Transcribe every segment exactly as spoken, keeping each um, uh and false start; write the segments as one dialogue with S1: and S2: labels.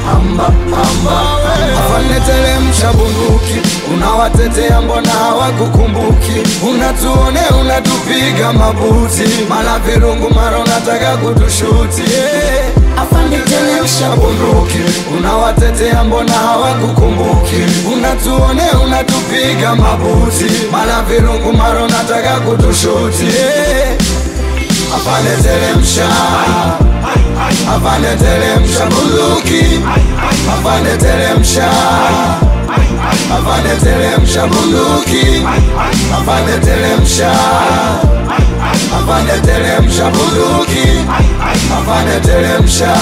S1: amba, amba. Afande teremsha bunduki, unawatetea mbona hawakukumbuki? Unatuone unatupiga mabuti, mala virungu mara unataka kutushuti. yeah. Afande teremsha bunduki, unawatetea mbona hawakukumbuki? Unatuone unatupiga mabuti, mala virungu mara unataka kutushuti. yeah. Afande teremsha, afande teremsha bunduki, afande teremsha, afande teremsha bunduki, afande teremsha, afande teremsha bunduki, afande teremsha,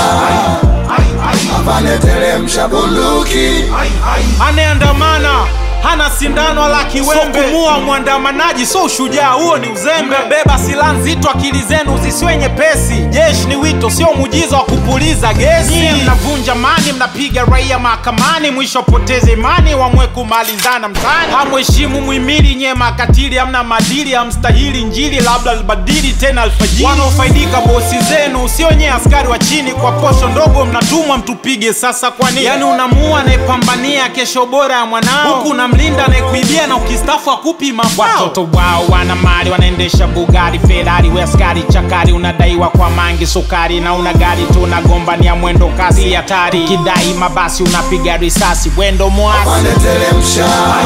S1: afande teremsha bunduki.
S2: Anaandamana hana sindano wala kiwembe, so kumua mwandamanaji so ushujaa, huo ni uzembe. Beba silaha nzito, akili zenu zisiwe nyepesi. Jeshi ni wito, sio muujiza wa kupuliza gesi. Nyie mnavunja amani, mnapiga raia mahakamani, mwisho poteze imani, wamwe kumalizana mtaani. Hamheshimu muhimili, nyie makatili, hamna madili, hamstahili njili, labda albadili tena alfajiri. Wanaofaidika bosi zenu, sio nyie askari wa chini, kwa posho ndogo mnatumwa mtupige sasa kwa nini? Yani unamua anayepambania kesho bora ya mwanao, huku mlinda anayekuibia na ukistafu akupi mafao. Watoto wao wana mali, wanaendesha Bugatti, Ferrari, we askari chakari, unadaiwa kwa mangi sukari, na una gari tu unagombania mwendo kasi hatari. Kidai mabasi unapiga risasi, wendo mwasi.
S1: Afande teremsha,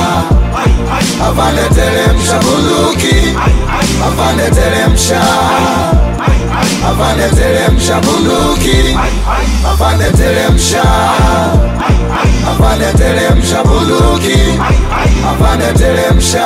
S1: afande teremsha bunduki, afande teremsha, afande teremsha bunduki, afande teremsha, afande teremsha bunduki, afande teremsha,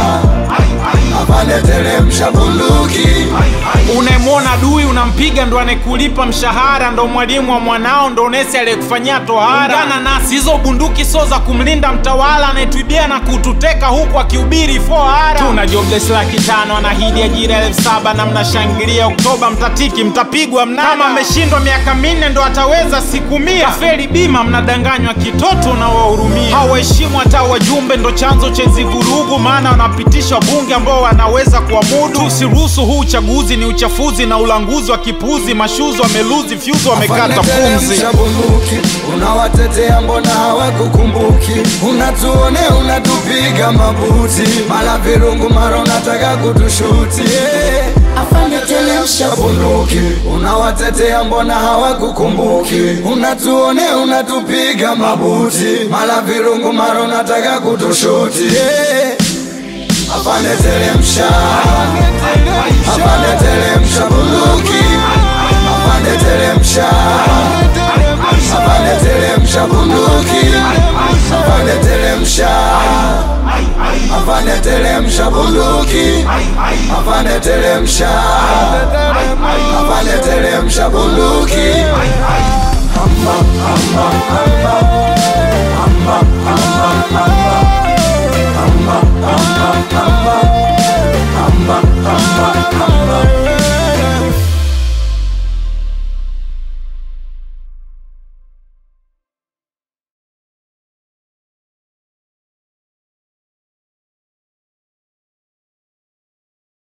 S1: afande teremsha bunduki.
S2: Unaemwona adui unampiga, ndo anekulipa mshahara, ndo mwalimu wa mwanao, ndo nesi aliyekufanyia tohara. Ungana nasi, hizo bunduki so za kumlinda mtawala anayetuibia na kututeka huku akihubiri fohara. Tuna jobless laki tano, anahidi ajira elfu saba, na mnashangilia Oktoba mtatiki, mtapigwa mnada. Kama ameshindwa miaka minne ndo ataweza siku mia. Kafeli bima, mnadanganywa kitoto na wahurumia. Hawaheshimu hata wajumbe, ndo chanzo cha hizi vurugu, maana wanapitisha bunge ambao wanaweza kuamudu. Tusiruhusu huu uchaguzi, ni uchafuzi na ulanguzi wa kipuzi. Mashuzo wameluzi, fyuzi wamekata pumzi.
S1: Unawatetea mbona hawakukumbuki? Unatuone unatupiga mabuti, mala virungu mara unataka kutushuti. yeah. Afande teremsha bunduki, unawatetea mbona hawakukumbuki? Unatuone unatupiga mabuti, mala virungu mara unataka kutushuti. yeah. Afande teremsha, afande teremsha bunduki, afande teremsha, afande teremsha bunduki, afande teremsha, afande teremsha bunduki, afande teremsha, afande teremsha bunduki. Amba, amba,